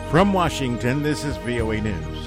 From Washington, this is VOA News.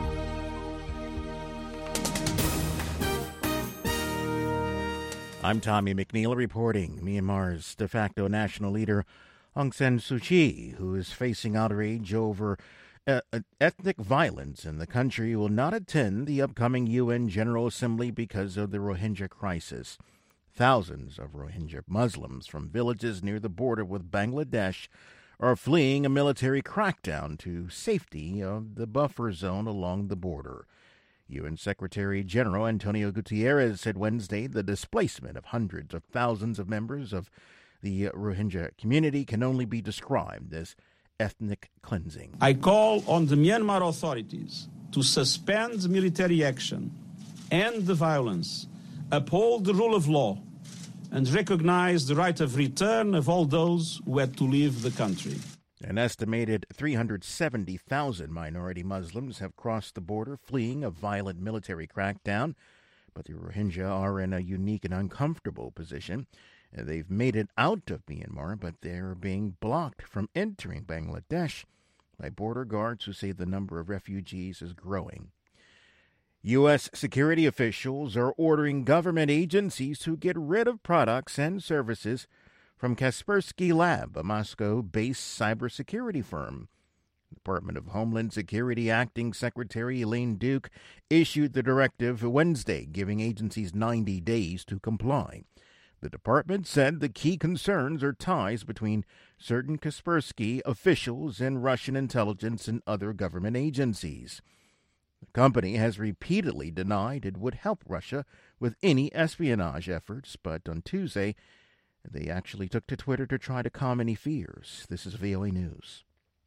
I'm Tommy McNeil reporting. Myanmar's de facto national leader Aung San Suu Kyi, who is facing outrage over ethnic violence in the country, will not attend the upcoming UN General Assembly because of the Rohingya crisis. Thousands of Rohingya Muslims from villages near the border with Bangladesh are fleeing a military crackdown to safety of the buffer zone along the border. UN Secretary-General Antonio Guterres said Wednesday the displacement of hundreds of thousands of members of the Rohingya community can only be described as ethnic cleansing. I call on the Myanmar authorities to suspend military action, end the violence, uphold the rule of law, and recognize the right of return of all those who had to leave the country. An estimated 370,000 minority Muslims have crossed the border fleeing a violent military crackdown, but the Rohingya are in a unique and uncomfortable position. They've made it out of Myanmar, but they're being blocked from entering Bangladesh by border guards who say the number of refugees is growing. U.S. security officials are ordering government agencies to get rid of products and services from Kaspersky Lab, a Moscow-based cybersecurity firm. Department of Homeland Security Acting Secretary Elaine Duke issued the directive Wednesday, giving agencies 90 days to comply. The department said the key concerns are ties between certain Kaspersky officials and Russian intelligence and other government agencies. The company has repeatedly denied it would help Russia with any espionage efforts, but on Tuesday, they actually took to Twitter to try to calm any fears. This is VOA News.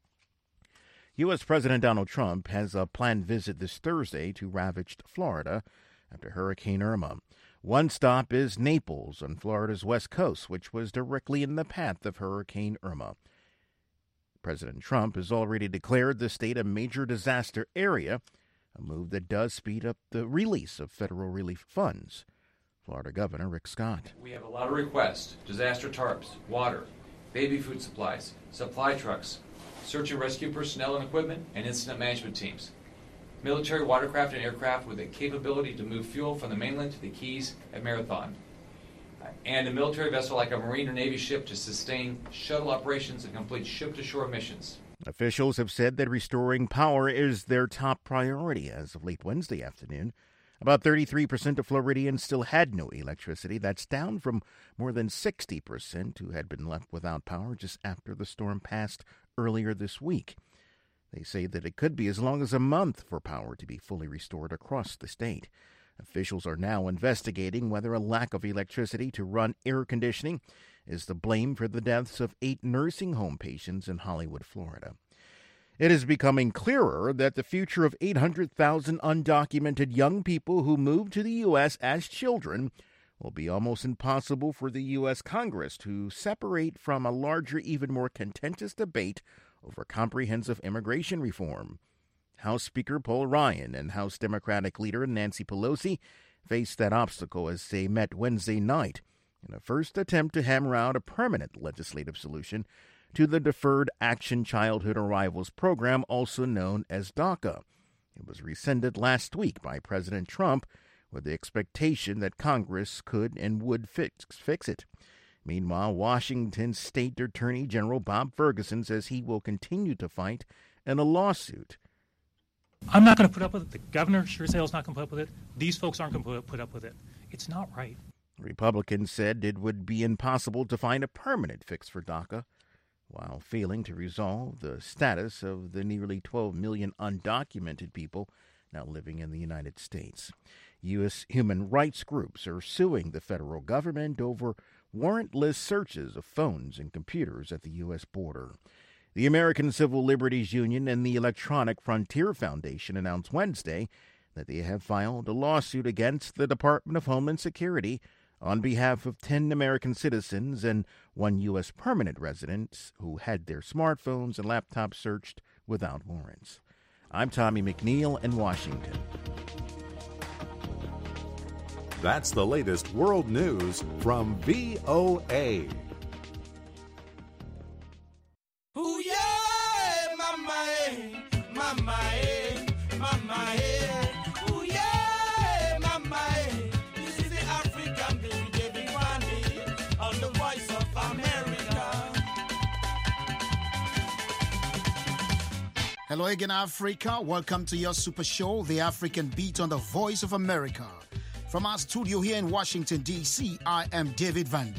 U.S. President Donald Trump has a planned visit this Thursday to ravaged Florida after Hurricane Irma. One stop is Naples on Florida's west coast, which was directly in the path of Hurricane Irma. President Trump has already declared the state a major disaster area, a move that does speed up the release of federal relief funds. Florida Governor Rick Scott. We have a lot of requests: disaster tarps, water, baby food supplies, supply trucks, search and rescue personnel and equipment, and incident management teams. Military watercraft and aircraft with the capability to move fuel from the mainland to the Keys at Marathon. And a military vessel like a Marine or Navy ship to sustain shuttle operations and complete ship-to-shore missions. Officials have said that restoring power is their top priority as of late Wednesday afternoon. About 33% of Floridians still had no electricity. That's down from more than 60% who had been left without power just after the storm passed earlier this week. They say that it could be as long as a month for power to be fully restored across the state. Officials are now investigating whether a lack of electricity to run air conditioning is the blame for the deaths of 8 nursing home patients in Hollywood, Florida. It is becoming clearer that the future of 800,000 undocumented young people who moved to the U.S. as children will be almost impossible for the U.S. Congress to separate from a larger, even more contentious debate over comprehensive immigration reform. House Speaker Paul Ryan and House Democratic leader Nancy Pelosi faced that obstacle as they met Wednesday night in a first attempt to hammer out a permanent legislative solution to the Deferred Action Childhood Arrivals Program, also known as DACA. It was rescinded last week by President Trump with the expectation that Congress could and would fix it. Meanwhile, Washington State Attorney General Bob Ferguson says he will continue to fight in a lawsuit. I'm not going to put up with it. The governor sure as hell is not going to put up with it. These folks aren't going to put up with it. It's not right. Republicans said it would be impossible to find a permanent fix for DACA, while failing to resolve the status of the nearly 12 million undocumented people now living in the United States. U.S. human rights groups are suing the federal government over warrantless searches of phones and computers at the U.S. border. The American Civil Liberties Union and the Electronic Frontier Foundation announced Wednesday that they have filed a lawsuit against the Department of Homeland Security on behalf of 10 American citizens and 1 U.S. permanent resident who had their smartphones and laptops searched without warrants. I'm Tommy McNeil in Washington. That's the latest world news from VOA. Ooh, yeah, my man. mama, eh, mama, eh. Ooh, yeah, mama, eh. This is the African baby, David Wande, on the Voice of America. Hello again, Africa. Welcome to your super show, The African Beat on the Voice of America. From our studio here in Washington, D.C., I am David Vandy.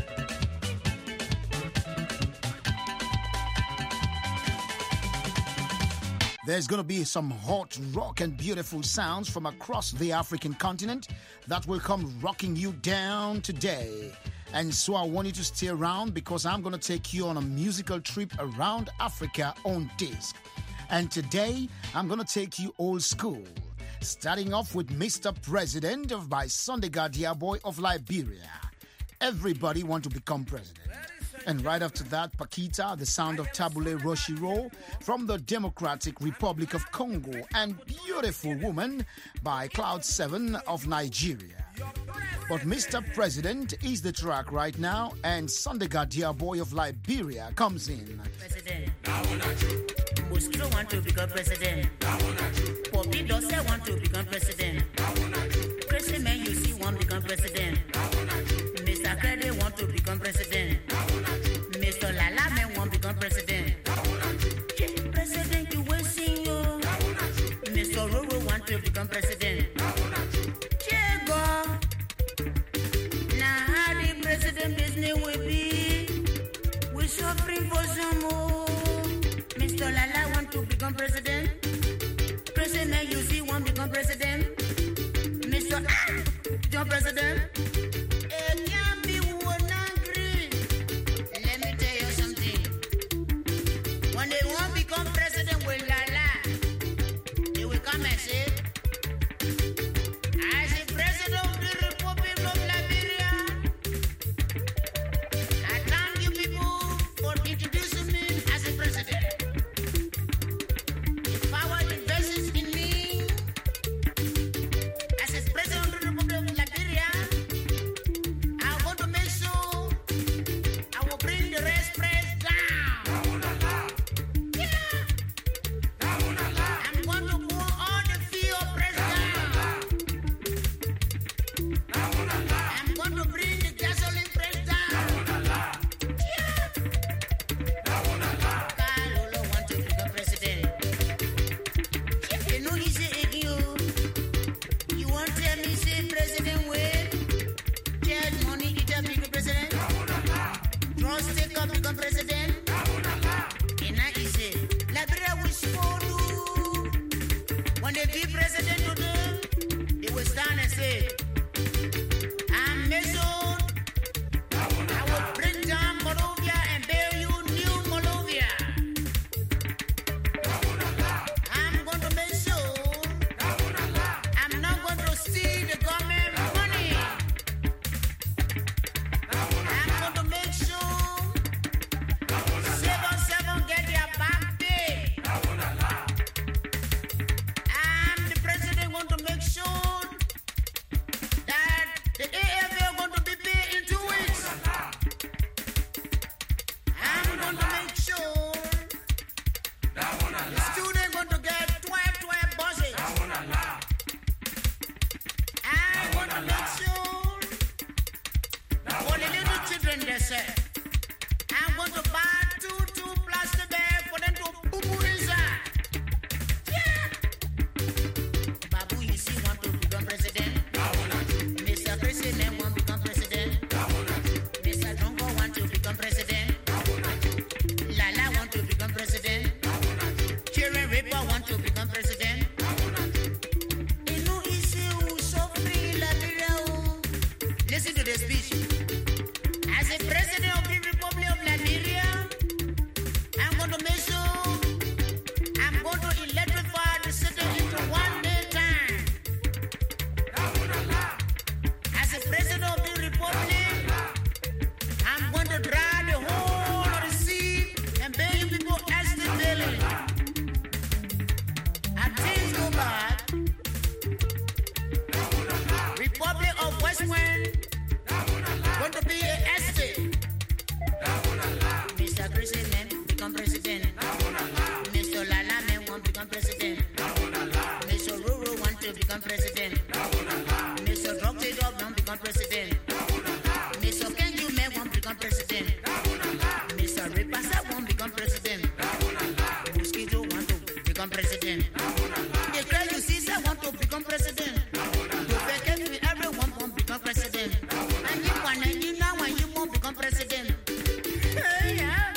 There's going to be some hot rock and beautiful sounds from across the African continent that will come rocking you down today. And so I want you to stay around because I'm going to take you on a musical trip around Africa on disc. And today, I'm going to take you old school, starting off with Mr. President of by Sunday Diaboy of Liberia. Everybody want to become president. And right after that, Paquita, the sound of Tabule Roshiro from the Democratic Republic of Congo, and Beautiful Woman by Cloud 7 of Nigeria. But Mr. President is the track right now, and Sunday Diaboy of Liberia comes in. President. Bustro want to become president. Poppy Dosse want to become president. Crazy man you see want to become president. Mr. Krede want to become president. Mr. Lala man want to become president. President you waiting you. Mr. Roro want to become president. Jego. Now how the president business will be. We suffering for some more. Mr. Lala want to become president. President you see want to become president. Mr. John President. It can't be one angry. Let me tell you something. When they want to become president with Lala, they will come and say, as the president of the Republic of Liberia, I thank you people for introducing me as a president. The power invests in me as a president of the Republic of Liberia. president. Mosquito want to become president. They tell you Caesar want to become president. You forget me, everyone want to become president. And you now when you won't become president. Yeah.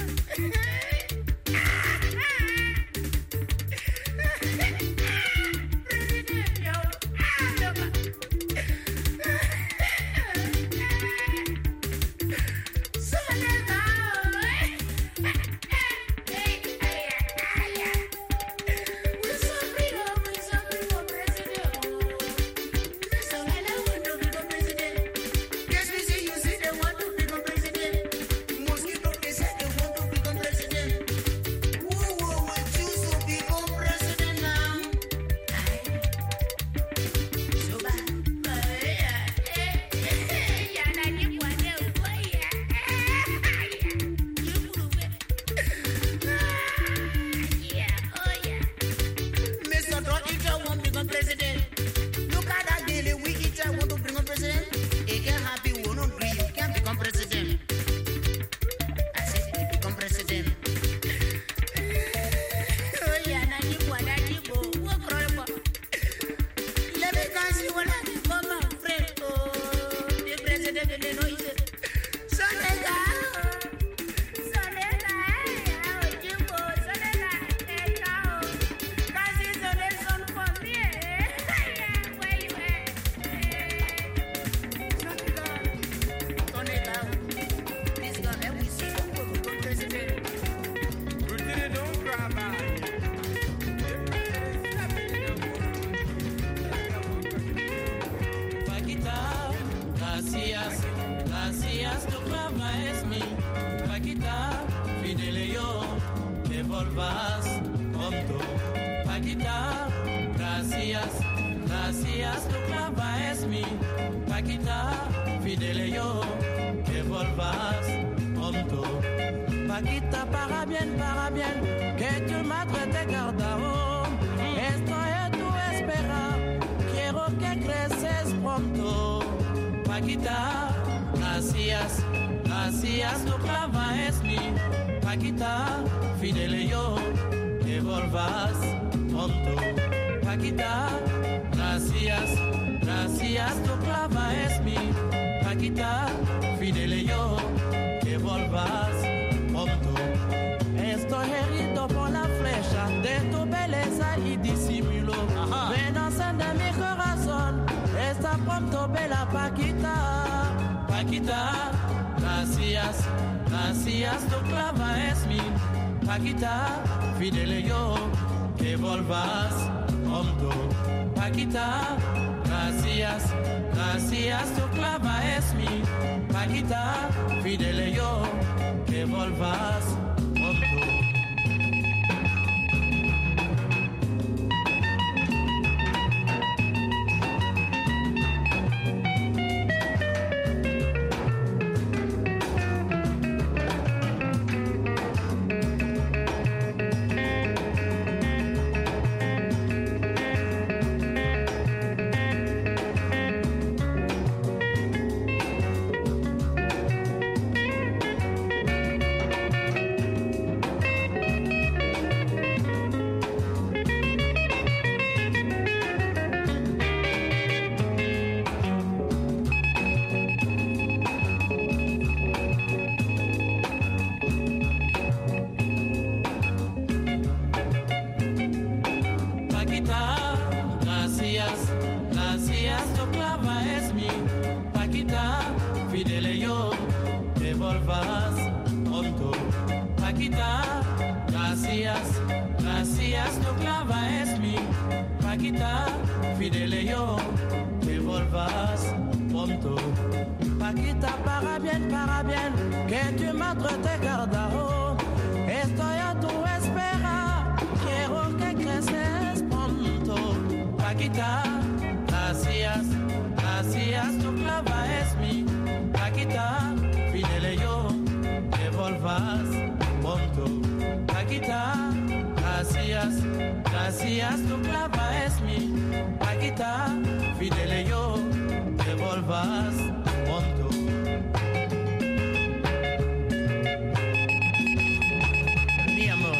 Mi amor.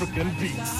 African Beats.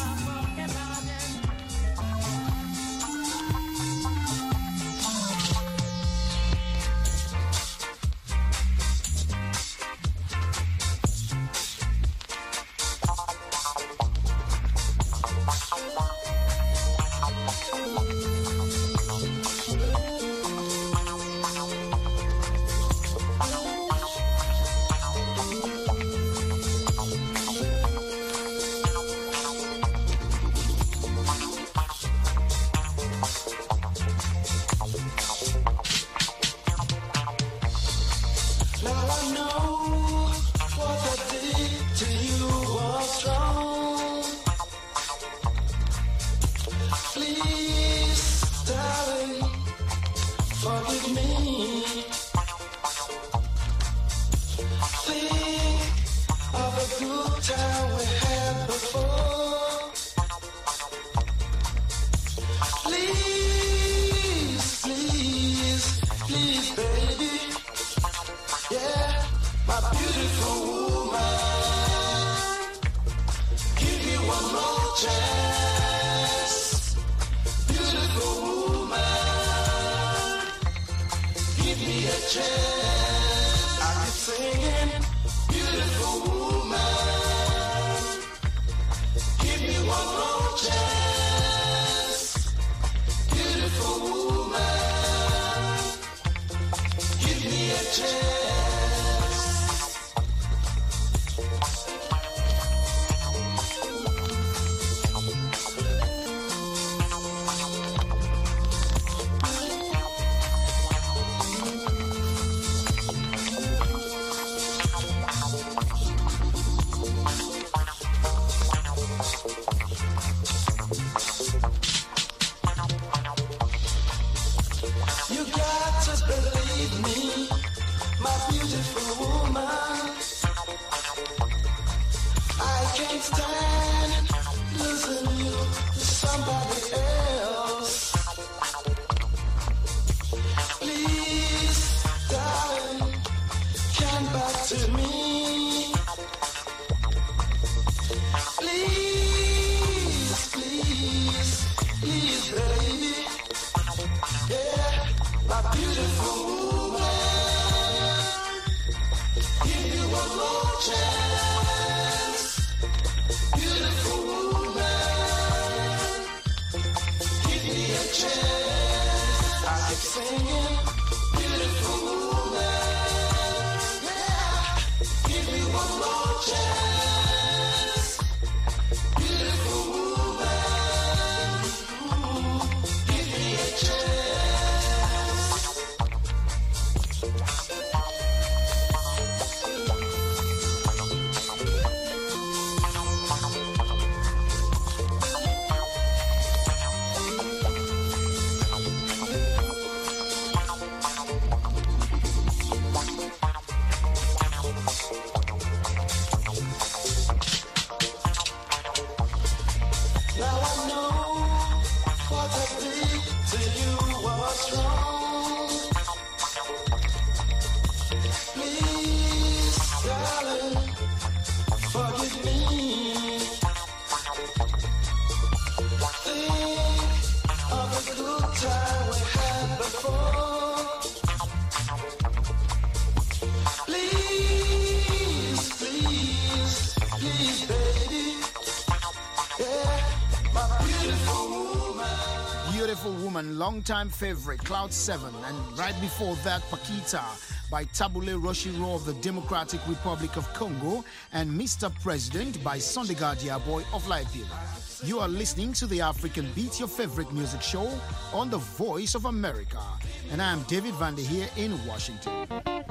Long-time favorite, Cloud 7, and right before that, Paquita by Tabule Roshiro of the Democratic Republic of Congo, and Mr. President by Sondegadia Boy of Liberia. You are listening to the African Beat, your favorite music show on the Voice of America, and I am David Vander here in Washington.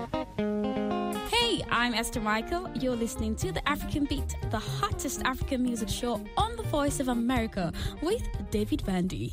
Hey, I'm Esther Michael. You're listening to the African Beat, the hottest African music show on the Voice of America with David Vandy.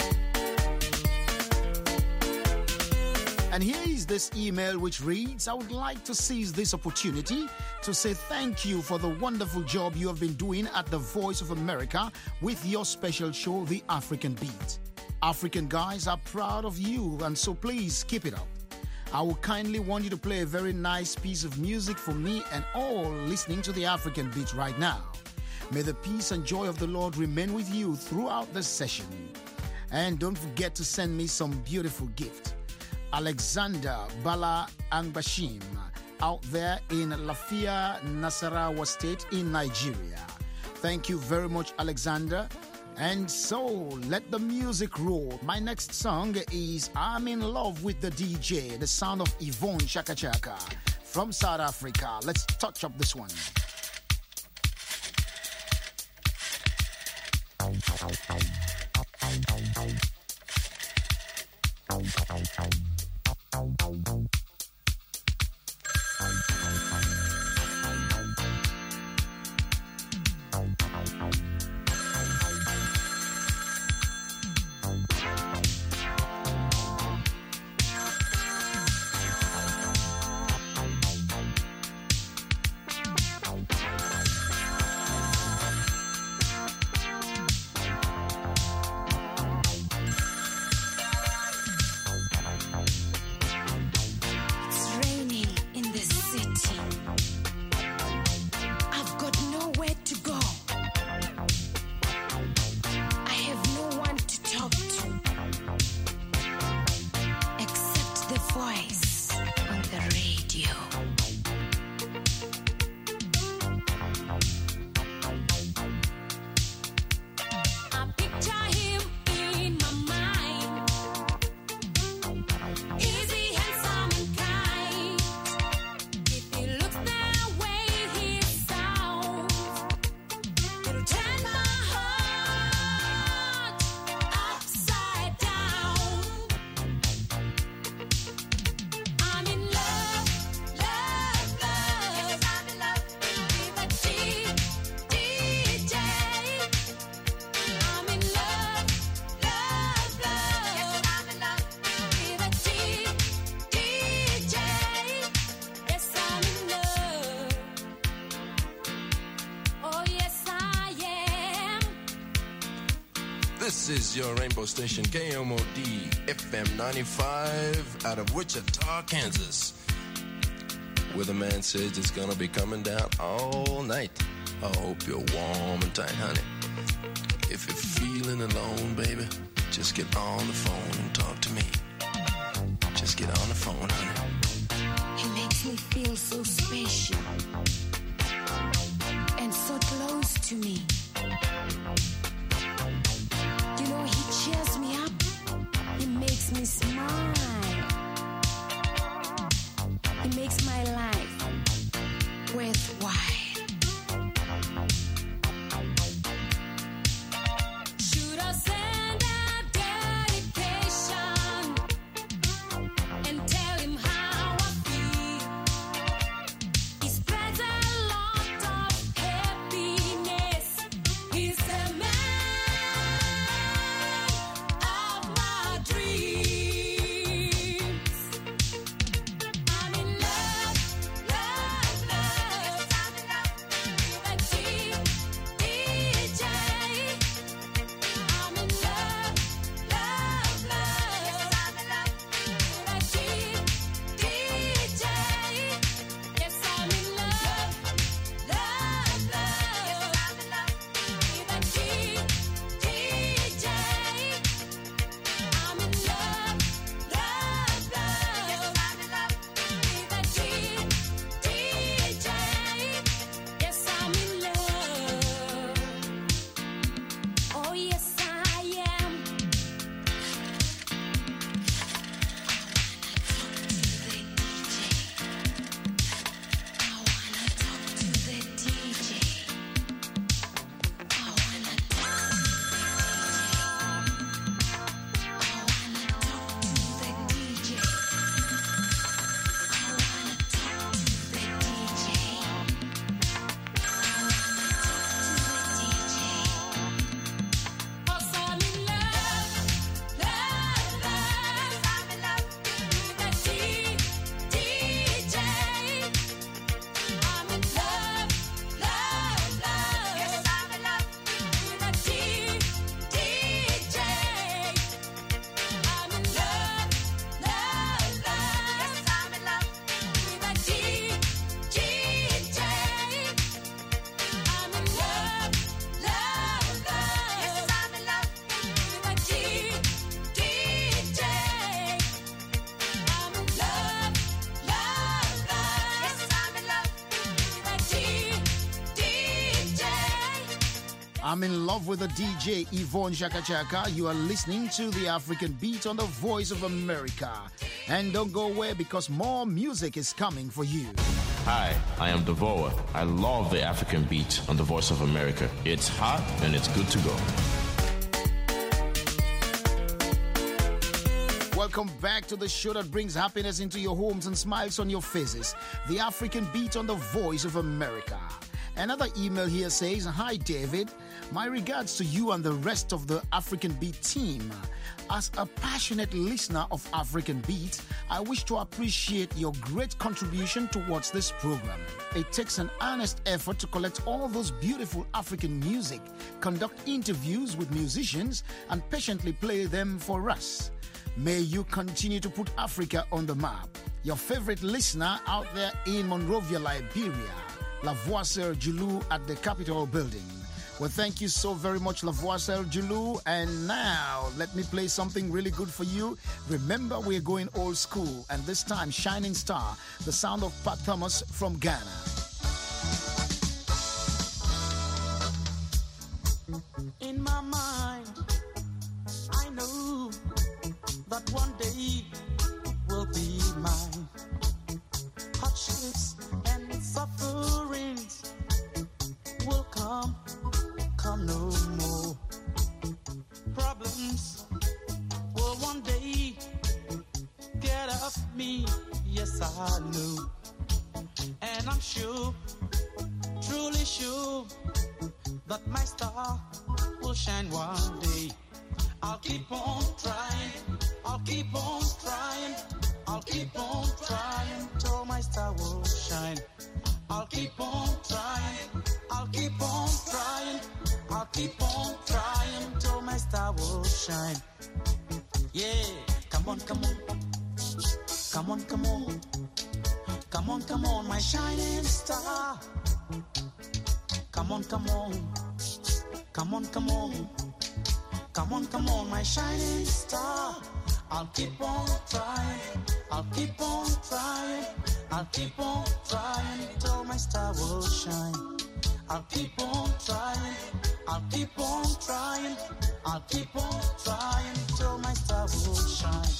And here is this email which reads, I would like to seize this opportunity to say thank you for the wonderful job you have been doing at the Voice of America with your special show, The African Beat. African guys are proud of you, and so please keep it up. I will kindly want you to play a very nice piece of music for me and all listening to The African Beat right now. May the peace and joy of the Lord remain with you throughout the session. And don't forget to send me some beautiful gift. Alexander Bala Angbashim, out there in Lafia, Nasarawa State in Nigeria. Thank you very much, Alexander. And so, let the music roll. My next song is I'm in Love with the DJ, the sound of Yvonne Chaka Chaka from South Africa. Let's touch up this one. This is your Rainbow Station, KMOD FM 95 out of Wichita, Kansas. Weatherman says it's gonna be coming down all night. I hope you're warm and tight, honey. If you're feeling alone, baby, just get on the phone and talk to me. Just get on the phone, honey. He makes me feel so special and so close to me. You know, he cheers me up. He makes me smile. He makes my life worthwhile. Should I send a dedication and tell him how I feel? He spreads a lot of happiness. He's the man of my dreams. I'm in love with the DJ Yvonne Chaka Chaka. You are listening to the African Beat on the Voice of America. And don't go away because more music is coming for you. Hi, I am Devoa. I love the African Beat on the Voice of America. It's hot and it's good to go. Welcome back to the show that brings happiness into your homes and smiles on your faces. The African Beat on the Voice of America. Another email here says, "Hi David, my regards to you and the rest of the African Beat team. As a passionate listener of African Beat, I wish to appreciate your great contribution towards this program. It takes an honest effort to collect all those beautiful African music, conduct interviews with musicians, and patiently play them for us. May you continue to put Africa on the map. Your favorite listener out there in Monrovia, Liberia, Lavoisier Julu at the Capitol Building." Well, thank you so very much, Lavoisier Julu. And now, let me play something really good for you. Remember, we're going old school, and this time, Shining Star, the sound of Pat Thomas from Ghana. In my mind, I know that one day will be mine. Hardships and sufferings will come no more. Problems will one day get up me, yes I know. And I'm sure, truly sure, that my star will shine one day. I'll keep on trying, I'll keep on trying, I'll keep on trying till my star will shine. I'll keep on trying, I'll keep on trying, I'll keep on trying till my star will shine. Yeah, come on, come on, come on, come on, come on, come on, my shining star. Come on, come on, come on, come on, come on, come on, my shining star. I'll keep on trying, I'll keep on trying, I'll keep on trying till my star will shine. I'll keep on trying, I'll keep on trying, I'll keep on trying till my star will shine.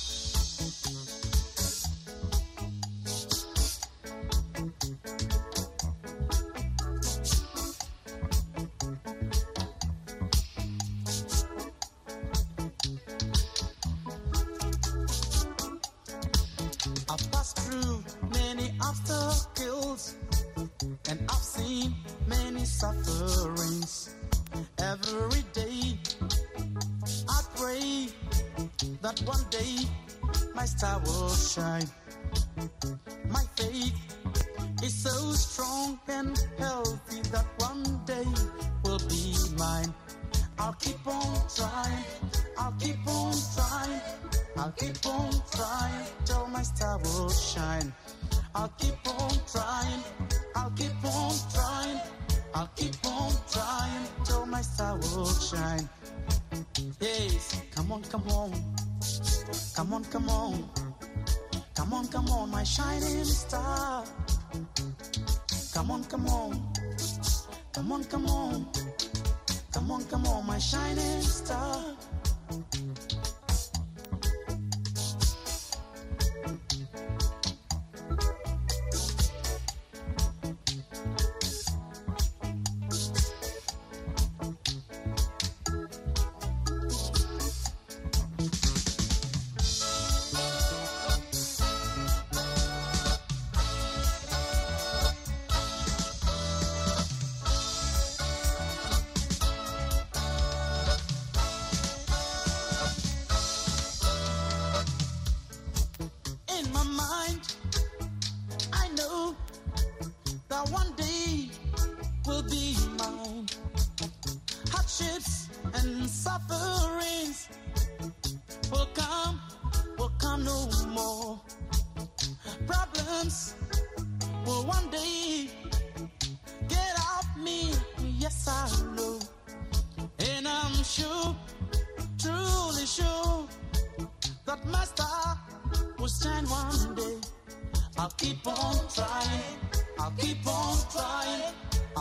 I've passed through many obstacles and I've seen many sufferings. Every day I pray that one day my star will shine. My faith is so strong and healthy that one day will be mine. I'll keep on trying, I'll keep on trying, I'll keep on trying till my star will shine. I'll keep on trying, I'll keep on trying, I'll keep on trying till my star will shine. Yes, come on, come on, come on, come on, come on, come on, my shining star. Come on, come on, come on, come on, come on, come on, my shining star.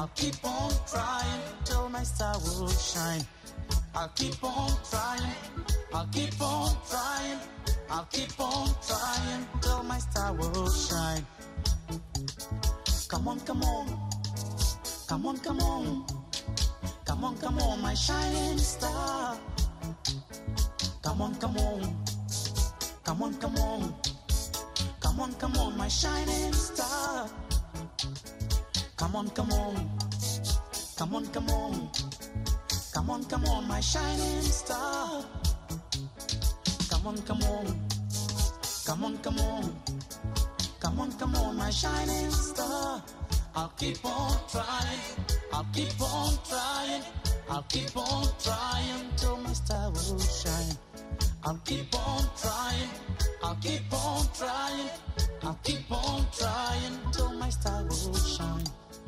I'll keep on trying till my star will shine. I'll keep on trying. I'll keep on trying. I'll keep on trying till my star will shine. Come on, come on. Come on, come on. Come on, come on, my shining star. Come on, come on. Come on, come on. Come on, come on, my shining star. Come on, come on. Come on, come on. Come on, come on, my shining star. Come on, come on. Come on, come on. Come on, come on, my shining star. I'll keep on trying. I'll keep on trying. I'll keep on trying till my star will shine. I'll keep on trying. I'll keep on trying. I'll keep on trying till my star will shine.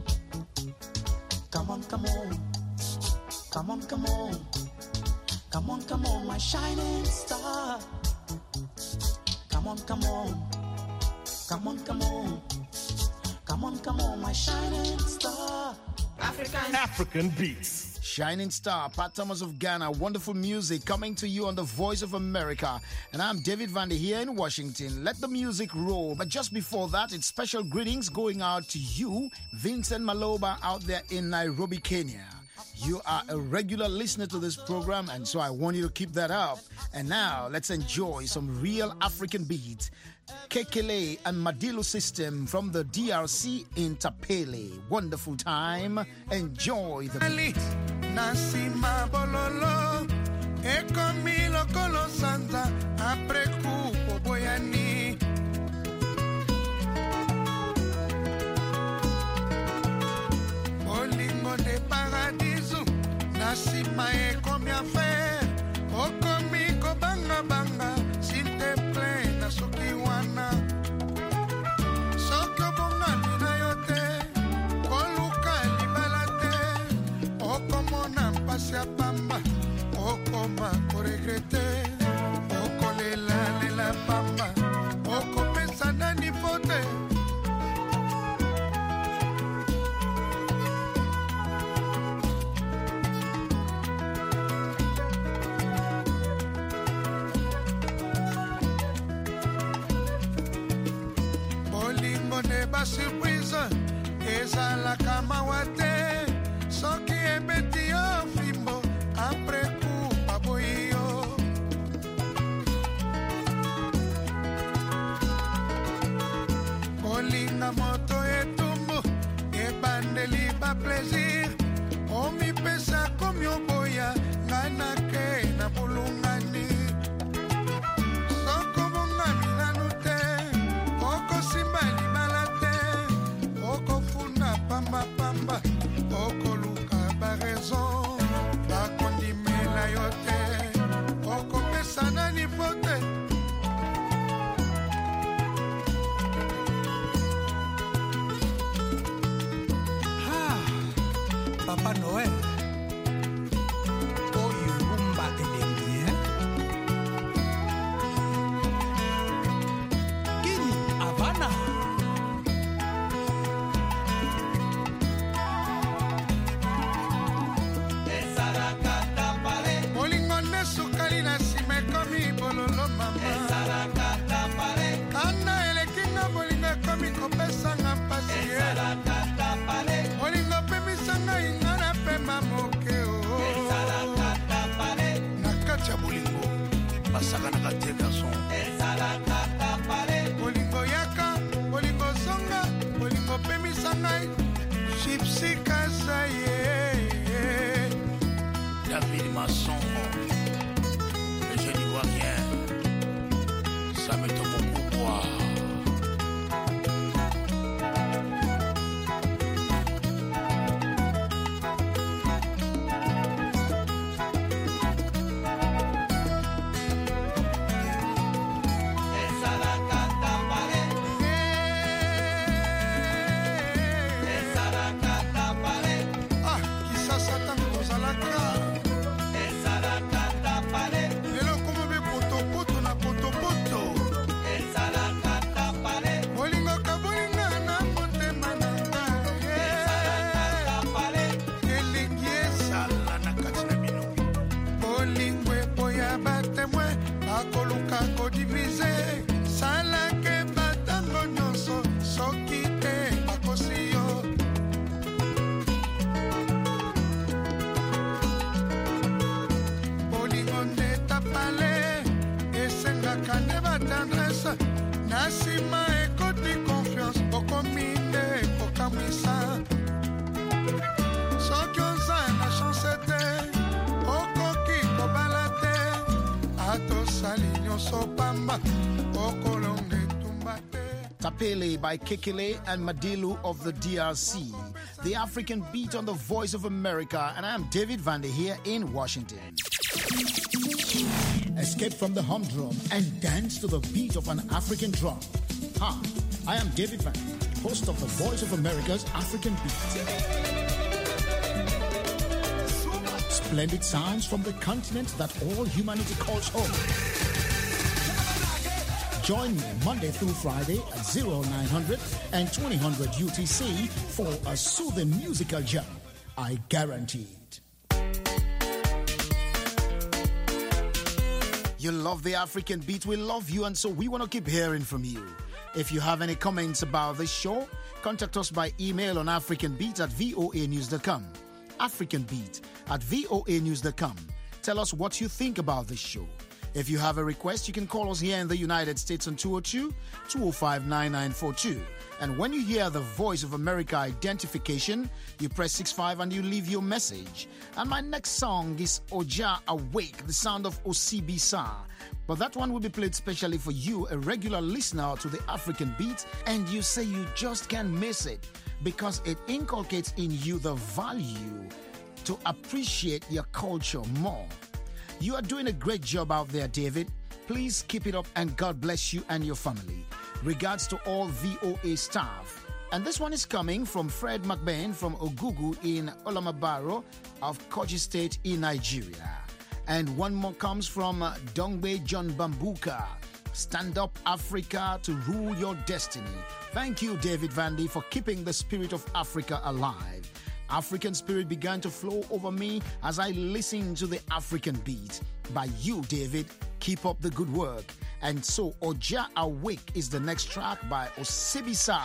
Come on, come on. Come on, come on. Come on, come on, my shining star. Come on, come on. Come on, come on. Come on, come on, my shining star. African Beats. Shining Star, Pat Thomas of Ghana. Wonderful music coming to you on the Voice of America. And I'm David Vander here in Washington. Let the music roll. But just before that, it's special greetings going out to you, Vincent Maloba, out there in Nairobi, Kenya. You are a regular listener to this program, and so I want you to keep that up. And now, let's enjoy some real African beats. Kekele and Madilu System from the DRC in Tapele. Wonderful time. Enjoy the Nasima bololo ekomilo kolo santa apreku boyani Olingo de paradiso nasima ekomi affaire okomi ko banga banga s'il te plaît na soki wana soko bonga na yote koluka libalate okomona mpasi ya pamba okoma koregrete okolela lela pamba okopesa nani pote surprise ezala kama wate soki ebeti yo fimbo apres coup baboyo kolinga moto etumbu ebandeli ba plaisir omipesa komi oboya ngana ke na bulungani soko bongami nanu te okosimali pamba pamba okoluka ba raison bakondimela yo te okopesa nani pote Papa Noël oyo rumba elengi Kini Havana bololo mama kana elekinga bolinga komi kopesanga mpasi olinga pemisanga ingana pema na nsima ekoti confiance okomi nde kokamwisa soki oza na chance te okoki kobala te atosali nyonso pamba okolonga etumba te. Tapele by Kekele and Madilu of the DRC. The African Beat on the Voice of America, and I am David Vande here in Washington. Escape from the humdrum and dance to the beat of an African drum. Hi, I am David Vande, host of the Voice of America's African Beat. Splendid sounds from the continent that all humanity calls home. Join me Monday through Friday at 0900 and 2000 UTC for a soothing musical jam. I guarantee it. You love the African Beat, we love you, and so we want to keep hearing from you. If you have any comments about this show, contact us by email on africanbeat@voanews.com. africanbeat@voanews.com. Tell us what you think about this show. If you have a request, you can call us here in the United States on 202-205-9942. And when you hear the Voice of America identification, you press 65 and you leave your message. And my next song is Oja Awake, the sound of Osibisa. But that one will be played specially for you, a regular listener to the African Beat, and you say you just can't miss it because it inculcates in you the value to appreciate your culture more. You are doing a great job out there, David. Please keep it up and God bless you and your family. Regards to all VOA staff. And this one is coming from Fred McBain from Ogugu in Olamabaro of Kogi State in Nigeria. And one more comes from Dongbe John Bambuka. Stand up, Africa, to rule your destiny. Thank you, David Vande, for keeping the spirit of Africa alive. African spirit began to flow over me as I listened to the African Beat. By you, David, keep up the good work. And so, Oja Awake is the next track by Osibisa.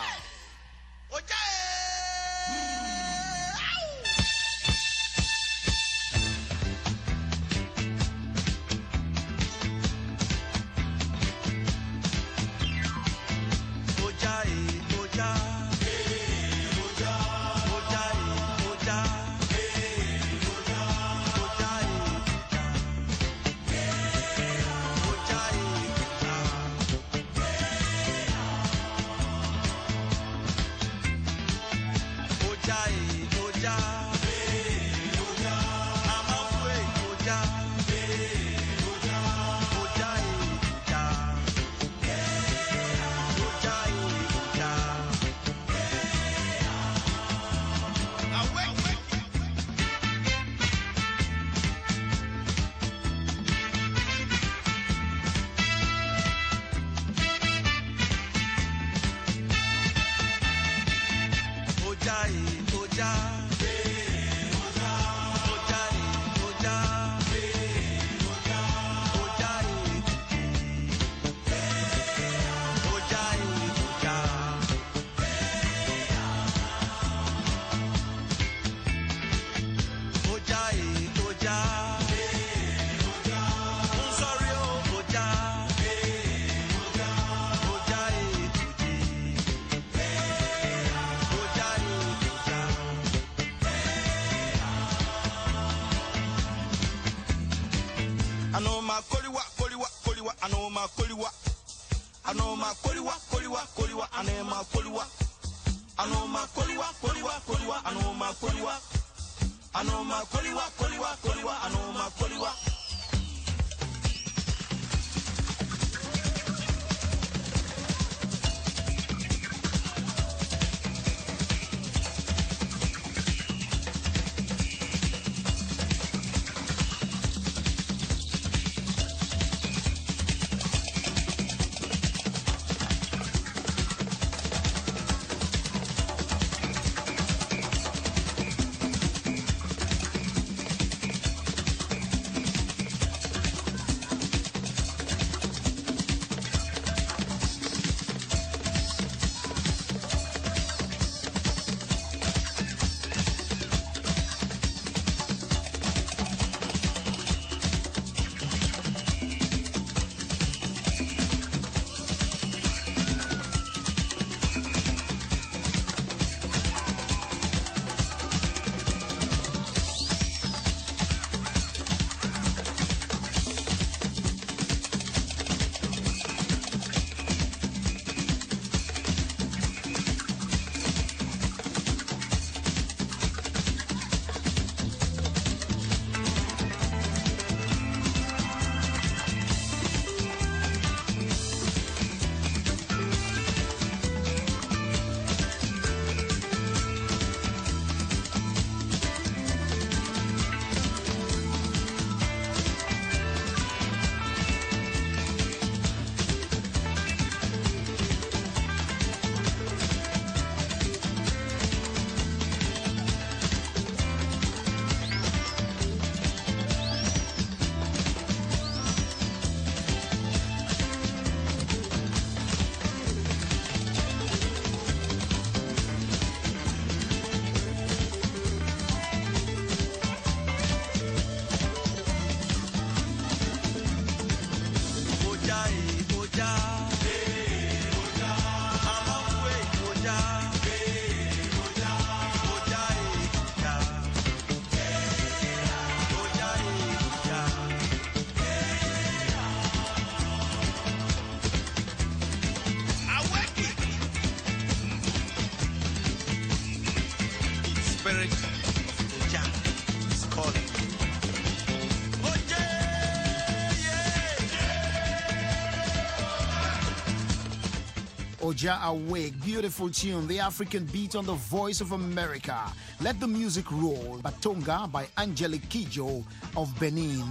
Oja Awake, beautiful tune, the African beat on the Voice of America. Let the music roll. Batonga by Angelique Kidjo of Benin.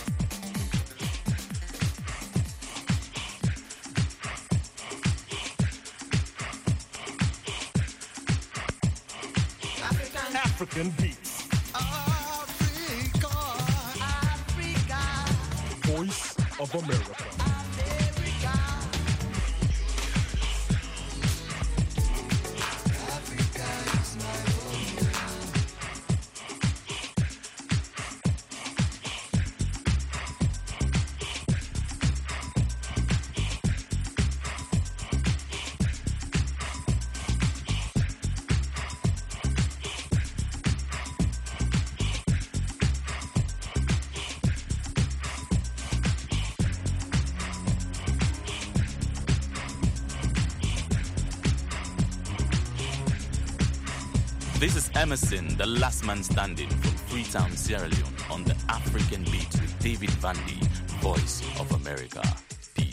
African beats. Africa, Voice of America. This is Emerson, the last man standing from Freetown, Sierra Leone, on the African Beat with David Vandy, Voice of America. Peace.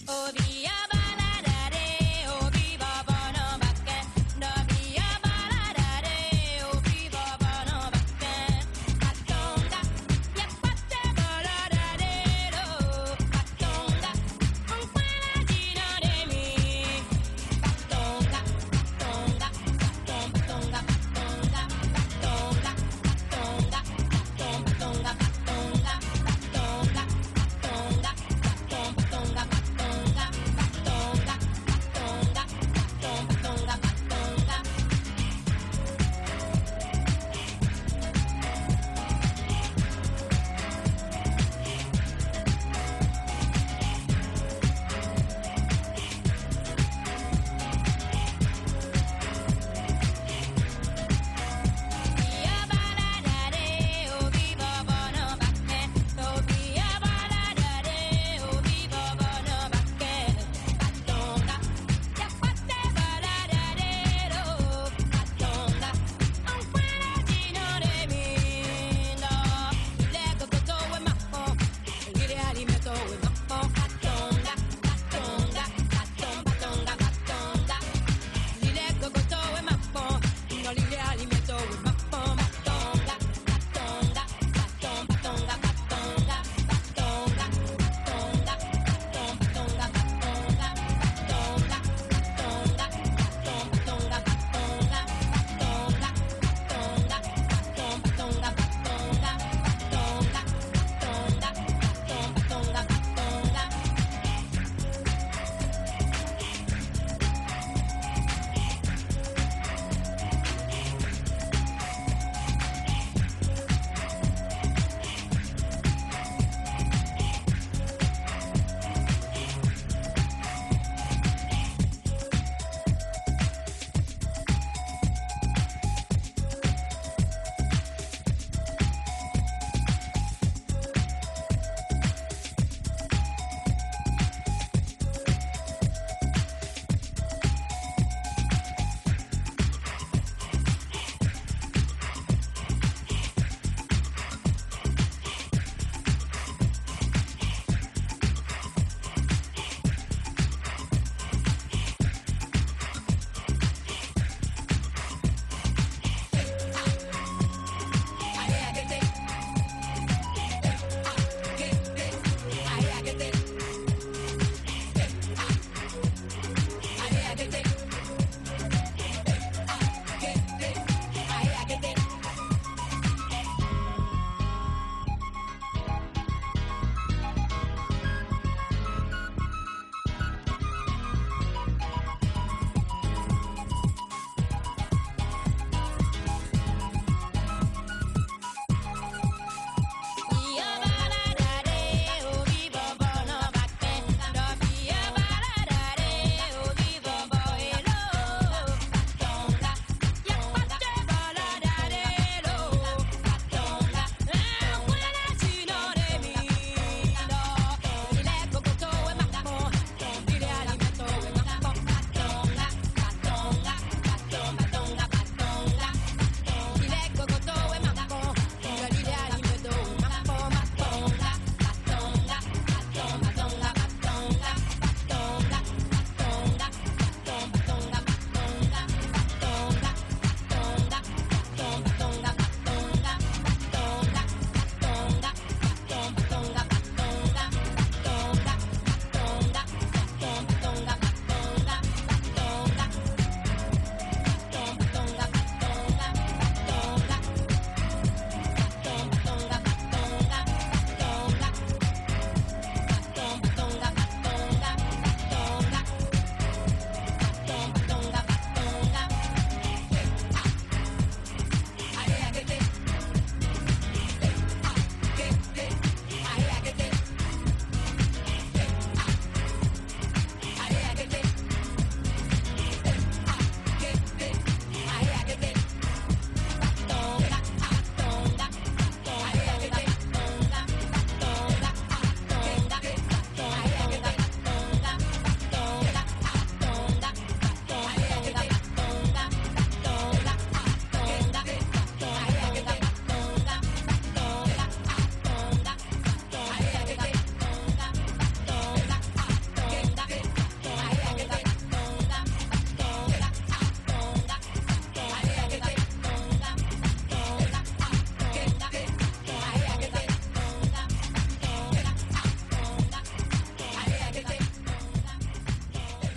Tonga,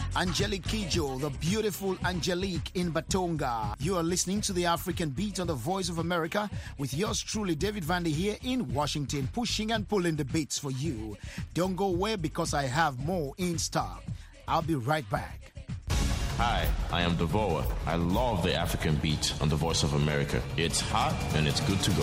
Angelique Kidjo, the beautiful Angelique in Batonga. You are listening to the African Beat on the Voice of America with yours truly, David Vandy, here in Washington, pushing and pulling the beats for you. Don't go away because I have more in stock. I'll be right back. Hi, I am Devoa. I love the African Beat on the Voice of America. It's hot and it's good to go.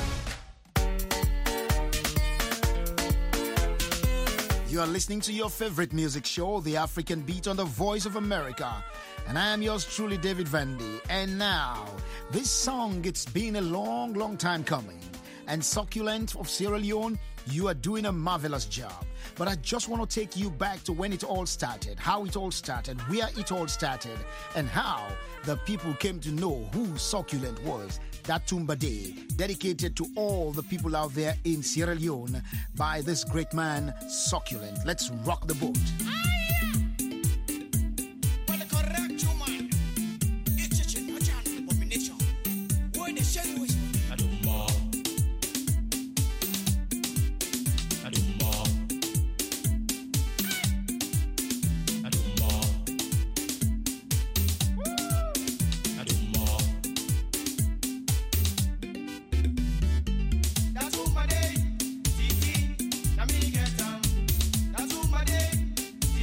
You are listening to your favorite music show, The African Beat on the Voice of America. And I am yours truly, David Vandy. And now, this song, it's been a long, long time coming. And Succulent of Sierra Leone, you are doing a marvelous job. But I just want to take you back to when it all started, how it all started, where it all started, and how the people came to know who Succulent was. That Tumba Day, dedicated to all the people out there in Sierra Leone by this great man, Succulent. Let's rock the boat. That's what my day,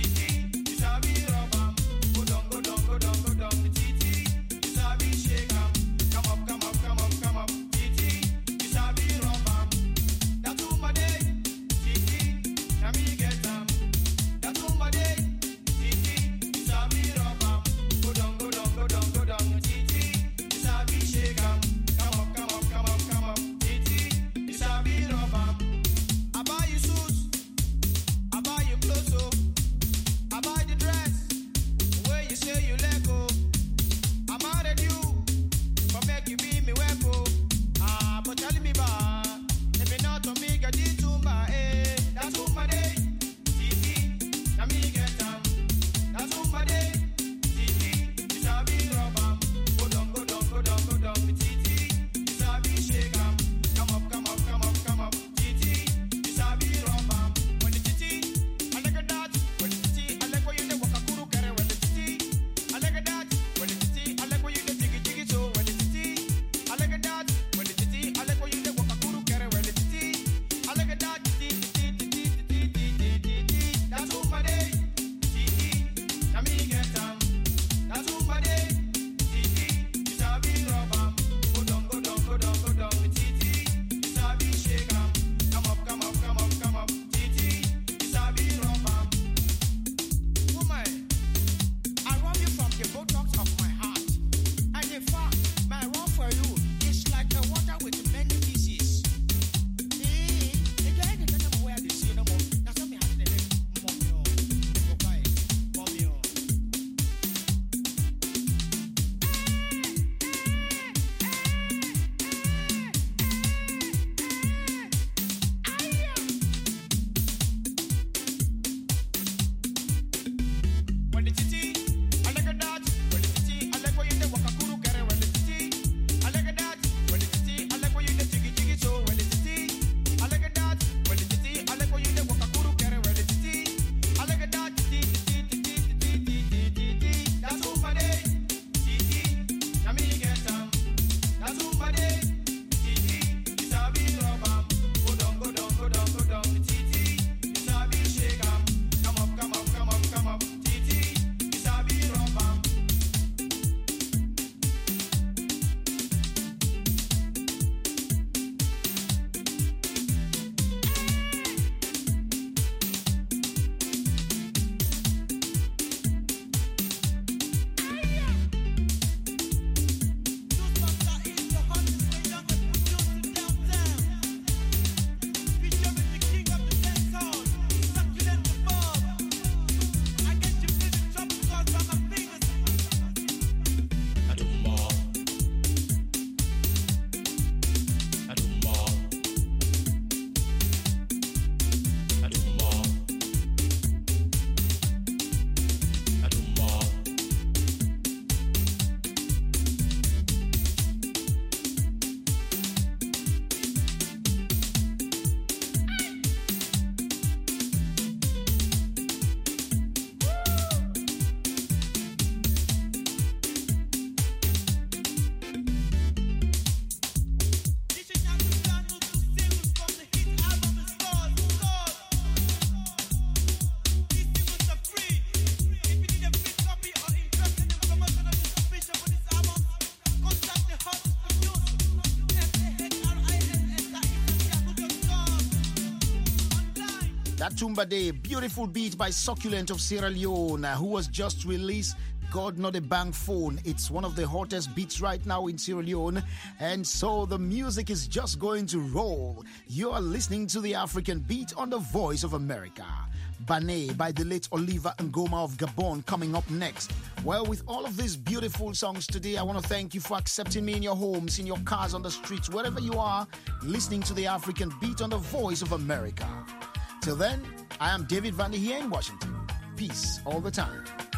Latumba Day, beautiful beat by Succulent of Sierra Leone, who was just released. God Not a Bank Phone. It's one of the hottest beats right now in Sierra Leone, and so the music is just going to roll. You are listening to the African Beat on the Voice of America. Bane by the late Oliver Ngoma of Gabon coming up next. Well, with all of these beautiful songs today, I want to thank you for accepting me in your homes, in your cars, on the streets, wherever you are, listening to the African Beat on the Voice of America. Till then, I am David Vandy here in Washington. Peace all the time.